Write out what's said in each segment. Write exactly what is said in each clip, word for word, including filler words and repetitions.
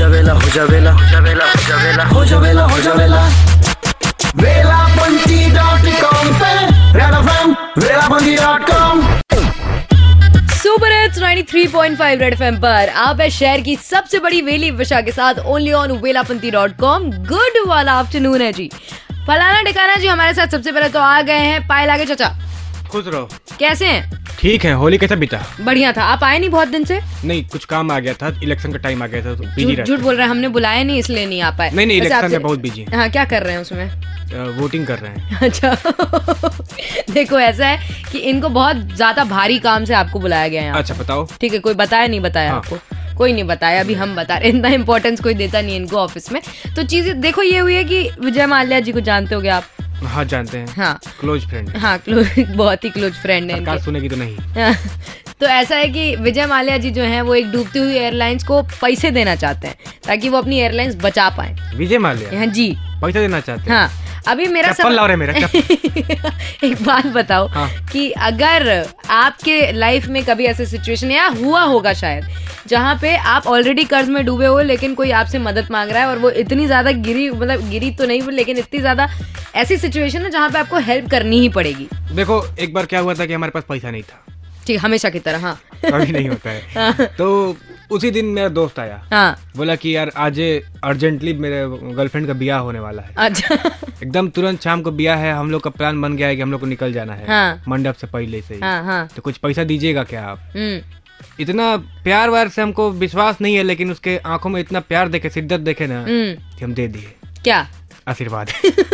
जावेला हो जावेला हो जावेला हो जावेला हो जावेला हो जावेला वेलापंती डॉट कॉम पे Red FM Velapanti dot com super hits तिरानवे पॉइंट फाइव रेड एफएम पर आप है शहर की सबसे बड़ी वेली विशा के साथ only on Velapanti dot com. Good वाला आफ्टरनून है जी। फलाना ठिकाना जी हमारे साथ सबसे पहले तो आ गए हैं पायल आगे चाचा। खुश रहो। कैसे हैं? ठीक है। होली कैसा बीता? बढ़िया था। आप आए नहीं बहुत दिन से? नहीं, कुछ काम आ गया था, इलेक्शन का टाइम आ गया था तो बिजी रहते। झूठ बोल रहे हैं, हमने बुलाया नहीं इसलिए नहीं आ पाए। नहीं नहीं, इलेक्शन में बहुत बिजी। हाँ, क्या कर रहे हैं उसमें? वोटिंग कर रहे हैं। अच्छा देखो ऐसा है कि इनको बहुत ज्यादा भारी काम से आपको बुलाया गया है। अच्छा बताओ। ठीक है, कोई बताया नहीं बताया? हाँ। आपको कोई नहीं बताया, अभी हम बता रहे हैं। इतना इम्पोर्टेंस कोई देता नहीं इनको ऑफिस में। तो चीजें देखो ये हुई है कि विजय माल्या जी को जानते होगे आप? हाँ जानते हैं। हाँ, क्लोज फ्रेंड। हाँ क्लोज, बहुत ही क्लोज फ्रेंड है। सरकार सुनेगी तो नहीं। तो ऐसा है कि विजय माल्या जी जो हैं वो एक डूबती हुई एयरलाइंस को पैसे देना चाहते हैं ताकि वो अपनी एयरलाइंस बचा पाए। विजय माल्या? हाँ जी, पैसा देना चाहते हैं। हाँ, अभी मेरा सब ला रहे मेरा एक बात बताओ। हाँ। कि अगर आपके लाइफ में कभी ऐसा सिचुएशन या हुआ होगा शायद जहाँ पे आप ऑलरेडी कर्ज में डूबे हो लेकिन कोई आपसे मदद मांग रहा है और वो इतनी ज्यादा गिरी, मतलब गिरी तो नहीं लेकिन इतनी ज्यादा ऐसी सिचुएशन है जहाँ पे आपको हेल्प करनी ही पड़ेगी। देखो एक बार क्या हुआ था कि हमारे पास पैसा नहीं था। ठीक, हमेशा की तरह। हाँ कभी नहीं होता है। हाँ। तो उसी दिन मेरा दोस्त आया। हाँ। बोला कि यार आज अर्जेंटली मेरे गर्लफ्रेंड का ब्याह होने वाला है। अच्छा। एकदम तुरंत शाम को ब्याह है, हम लोग का प्लान बन गया है कि हम लोग को निकल जाना है। हाँ। मंडप से पहले से ही। हाँ, हाँ। तो कुछ पैसा दीजिएगा क्या आप? इतना प्यार व्यार से हमको विश्वास नहीं है लेकिन उसके आंखों में इतना प्यार देखे, शिद्दत देखे ना कि हम दे दिए। क्या? आशीर्वाद।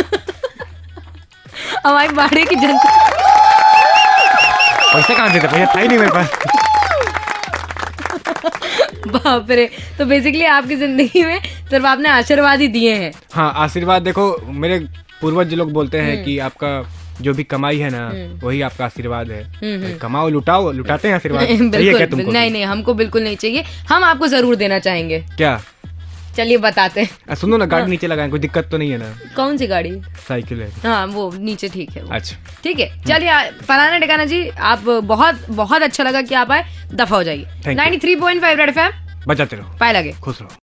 हमारी बाड़े की जनता पैसा कहाँ से था? पैसा था ही नहीं मेरे पास। बाप रे। तो बेसिकली आपकी जिंदगी में सिर्फ आपने आशीर्वाद ही दिए हैं। हाँ, आशीर्वाद। देखो मेरे पूर्वज लोग बोलते हैं कि आपका जो भी कमाई है ना वही आपका आशीर्वाद है। तो कमाओ, लुटाओ, लुटाते हैं आशीर्वाद। चाहिए क्या तुमको? नहीं नहीं, हमको बिल्कुल नहीं चाहिए। हम आपको जरूर देना चाहेंगे। क्या? चलिए बताते हैं। सुनो ना, गाड़ी नीचे लगाएं, कोई दिक्कत तो नहीं है ना? कौन सी गाड़ी? साइकिल है। हाँ वो नीचे, ठीक है। अच्छा ठीक है, चलिए फलाना ठिकाना जी, आप बहुत बहुत अच्छा लगा कि आप आए। दफा हो जाइए। तिरानवे पॉइंट फाइव रेड एफएम बजाते रहो। पाए लगे। खुश रहो।